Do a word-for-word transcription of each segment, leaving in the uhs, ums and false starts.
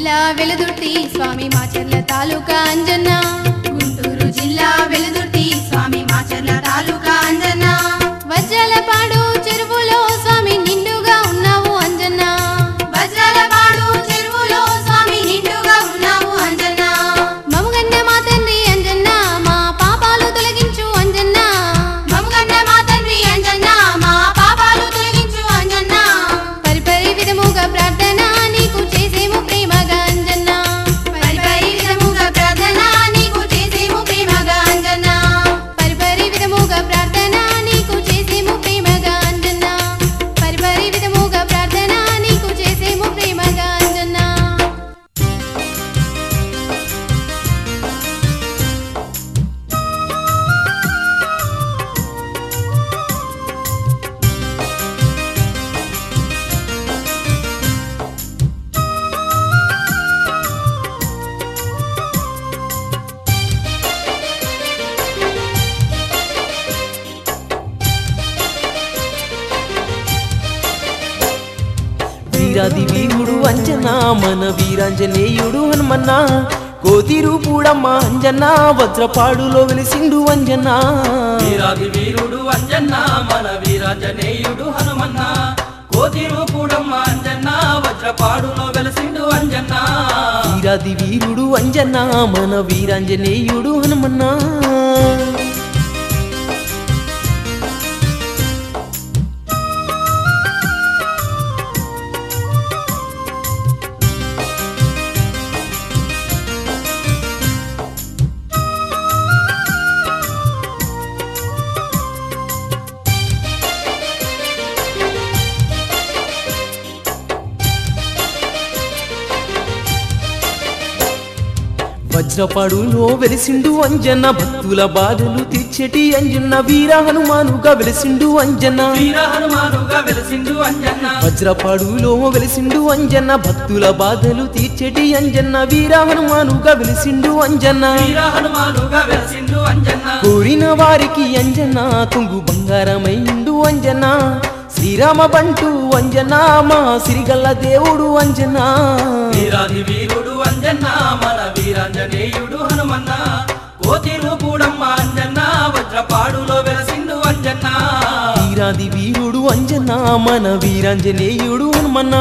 జిల్లా వెలుదుర్తి స్వామి మాచర్ల తాలూకా అంజన్న గుంటూరు జిల్లా వెలుదుర్తి స్వామి మాచర్ల తాలూకా అంజన్న వజ్రాలపాడు చెరువులో స్వామి నిండుగా ఉన్నావు అంజన్న వజ్రాలపాడు చెరువులో స్వామి నిండుగా ఉన్నావు అంజన్న మమగన్న మా తండ్రి అంజన్న మా పాపాలు తొలగించు అంజన్న మమగన్న మా తండ్రి అంజన్న మా పాపాలు తొలగించు అంజన్న పరిపరి విధముగా ప్రార్థన నీకు చేసేము ప్రేమగా అంజన్న పరిపరి విధముగా ప్రార్థన నీకు చేసేము ప్రేమగా అంజన్న పరిపరి విధముగా ప్రార్థన నీకు చేసేము ప్రేమగా అంజన్న పరిపరి విధముగా ప్రార్థన నీకు చేసేము ప్రేమగా అంజన్న వీరాది వీరుడు అంజనా మన వీరాంజనేయుడు హనుమన్న కోతి రూపుడమ్మ అంజన్న వజ్రపాడులో వెలిసిండు అంజన్న వీరాది వీరుడు అంజన్న మన వీరాంజనేయుడు హనుమన్న కోతి రూపుడమ్మ అంజన్న వజ్రపాడులో వెలసిండు అంజన్న వీరాది వీరుడు అంజన్న మన వీరాంజనేయుడు హనుమన్న వజ్రపాడులో వెలిసిండు అంజన్న భక్తుల బాధలు తీర్చేటి అంజన్న వీర హనుమానుగా వెలిసిండు అంజన్న వీర హనుమానుగా వెలసిండు అంజన్న వజ్రపాడులో వెలిసిండు అంజన్న భక్తుల బాధలు తీర్చేటి అంజన్న వీర హనుమానుగా వెలిసిండు అంజన్న వీర హనుమానుగా వెలసిండు అంజన్న కోరిన వారికి అంజన్న కొంగు బంగారమైండు అంజన్న శ్రీరామ బంటు అంజన్న మా సిరిగల్ల దేవుడు అంజన్న వీరాది వీరుడు అంజన్న మన వీరాంజనేయుడు హనుమన్న కోతి రూపుడమ్మ అంజన్న వజ్రపాడులో వెలసిండు అంజన్న వీరాది వీరుడు అంజన్న మన వీరాంజనేయుడు హనుమన్న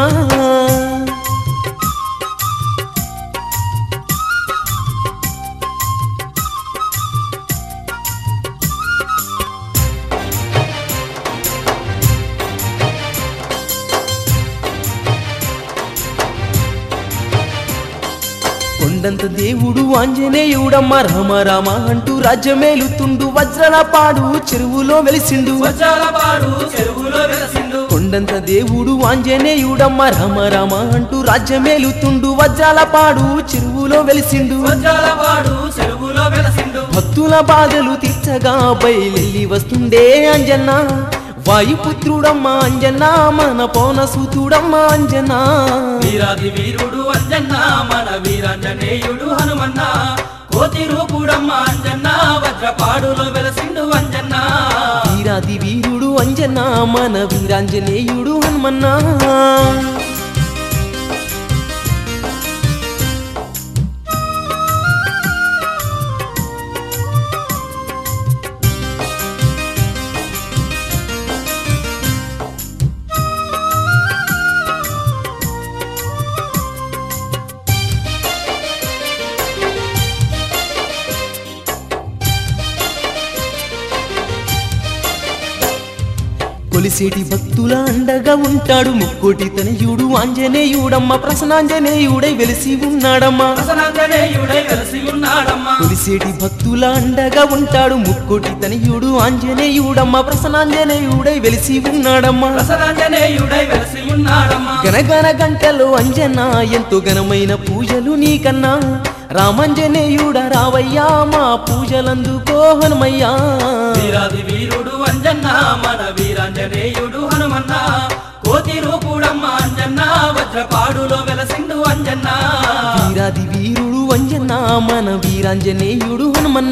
కొండంత దేవుడు ఆంజనేయుడమ్మ రామ రామ అంటూ రాజ్యమేలుతుండు వజ్రాలపాడు చెరువులో వెలిసిండు వజ్రాలపాడు చెరువులో వెలసిండు కొండంత దేవుడు ఆంజనేయుడమ్మ రామ రామ అంటూ రాజ్యమేలుతుండు వజ్రాలపాడు చెరువులో వెలిసిండు వజ్రాలపాడు చెరువులో వెలసిండు భక్తుల బాధలు తీర్చగా బయలెల్లి వస్తుండే అంజన్న వాయుపుత్రుడమ్మ అంజన్న మన పౌనసూతుడమ్మ అంజన్న వీరాది వీరుడు అంజన్న మన వీరాంజనేయుడు హనుమన్న కోతి రూపుడమ్మ అంజన్న వజ్రపాడులో వెలసిండు అంజన్న వీరాది వీరుడు అంజన్న మన వీరాంజనేయుడు హనుమన్న కొలిసేటి భక్తుల అండగా ఉంటాడు ముక్కోటి తనయుడు ఆంజనేయుడమ్మ ప్రసన్నాంజనేయుడై వెలిసి ఉన్నాడమ్మా ప్రసన్నాంజనేయుడై వెలసి ఉన్నాడమ్మ కొలిసేటి భక్తుల అండగా ఉంటాడు ముక్కోటి తనయుడు ఆంజనేయుడమ్మ ప్రసన్నాంజనేయుడై వెలిసి ఉన్నాడమ్మా ప్రసన్నాంజనేయుడై వెలసి ఉన్నాడమ్మ గనగన గంటలు అంజన్న ఎంతో ఘనమైన పూజలు నీకన్నా రామంజనేయుడ రావయ్యా మా పూజలందుకో హనుమయ్యా వీరాది వీరుడు అంజన్న మన వీరాంజనేయుడు హనుమన్న కోతి రూపుడమ్మ అంజన్న వజ్రపాడులో వెలసిండు అంజన్న వీరాది వీరుడు అంజన్న మన వీరాంజనేయుడు హనుమన్న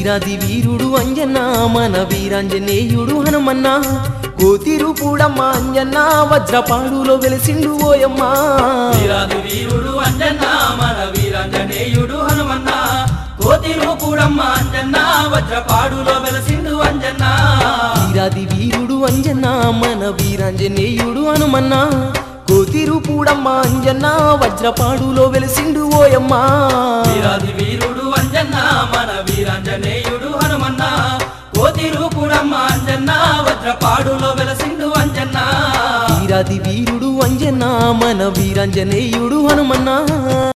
వీరాది వీరుడు అంజన్న మన వీరాంజనేయుడు హనుమన్న కోతి రూపుడమ్మ అంజన్న వజ్రపాడులో వెలిసిండు ఓయమ్మ వీరాది వీరుడు అంజన్న మన వీరాంజనేయుడు హనుమన్న కోతి రూపుడమ్మ అంజన్న వజ్రపాడులో వెలసిండు అంజన్న వీరాది వీరుడు అంజన్న మన వీరాంజనేయుడు హనుమన్న కోతి రూపుడమ్మ అంజన్న వజ్రపాడులో వెలిసిండు ఓయమ్మ వీరాది వీరుడు అంజన్న మన వీరాంజనేయుడు హనుమన్న కోతి రూపుడమ్మ అంజన్న వజ్రపాడులో వెలసిండు అంజన్న వీరాది వీరుడు అంజన్న మన వీరాంజనేయుడు హనుమన్న